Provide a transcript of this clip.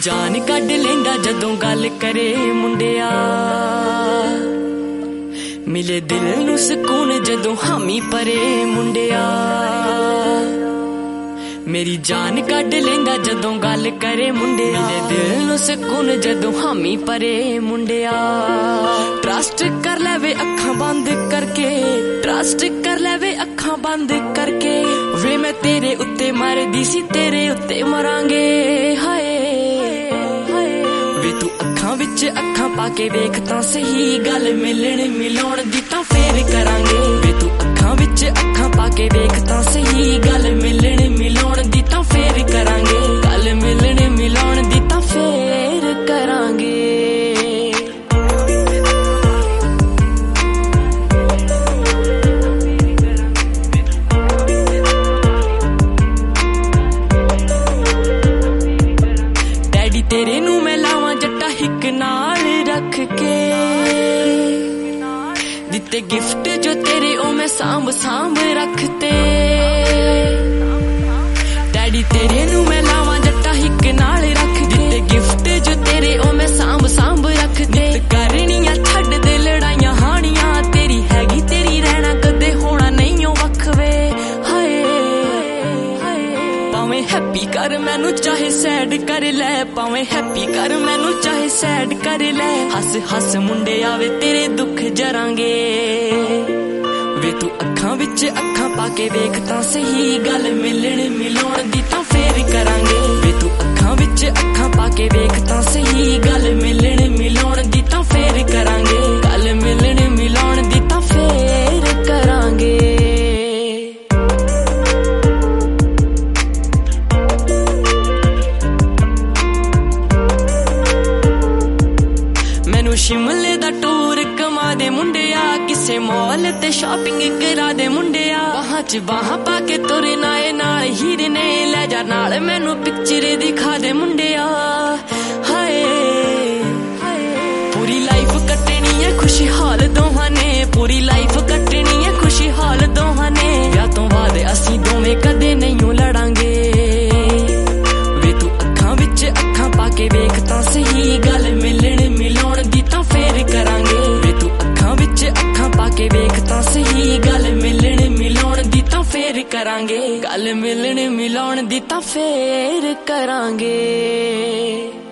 जान कढ लेंदा जदों गल करे मुंडिया, मिले दिल नूं सुकून जदों हामी परे मुंडिया। मेरी जान कढ लेंदा जदों गल करे मुंडिया, मिले दिल नूं सुकून जदों हामी परे मुंडिया। ट्रस्ट कर लेवे अखां बंद करके, ट्रस्ट कर लेवे अखां बंद करके, वे मैं तेरे उत्ते मरदी सी तेरे उत्ते मरांगे। हाय वे तू अखां विच अखां पाके वेख तां सही, गल मिलण मिलाउण दी तां फेर करांगे। वे तू अखां विच अखां पाके वेख तां सही, गल मिलण मिलाउण दी तां फेर करांगे। गल मिलण मिलाउण दी तां फेर करांगे। डैडी तेरे नूं मैं लावां जट्टा हिक नाल रख के, दिते गिफ्ट जो तेरे ओ मैं सांभ सांभ रखते। डैडी तेरे नूं मैं लावां जट्टा हिक नाल रख, दिते गिफ्ट जो तेरे ओ मैं सांभ सांभ रखते। करनियां छड्ड दे लड़ाइयां हानियां, तेरी हैगी तेरी रहना कदे होना नहीं ओ वखवे। हाय भावें हैप्पी कर मैनू चाहे सैड कर लै, भावें हैप्पी कर मैनू चाहे सैड कर लै। हस हस मुंडे आवे तेरे दुख जरांगे। वे तू अखां विच अखां पाके वेख तां सही, गल मिलण मिलाउण दी तां फेर करांगे। वे तू अखां विच अखां पाके वेख तां सही, गल मिलण मिलाउण दी तां फेर करांगे। गल मिलण मिलाउण दी तां फेर करांगे। मैनू शिमले दा टूर कमा दे मुंडिया, किसे मॉल ते शॉपिंग करा दे मुंडिया। बाहां च बाहां पाके तुरे नाए नाल हीरे ने लै जा नाल, मैनू पिक्चर दिखा दे मुंडिया। हाय पूरी लाइफ कटनी है खुशहाल दोहां ने, पूरी लाइफ कटनी है खुशहाल दोहां ने। ब्याह तों बाद असीं दोवें कदे नहीं लड़ांगे। वे तू अखां विच अखां पाके वेख तां सही, गल मिलण मिलाउण दी तां फेर करांगे। वे तू अखां विच अखां पाके वेख तां सही, गल मिलण मिलाउण दी तां फेर करांगे। गल मिलण मिलाउण दी तां फेर करांगे।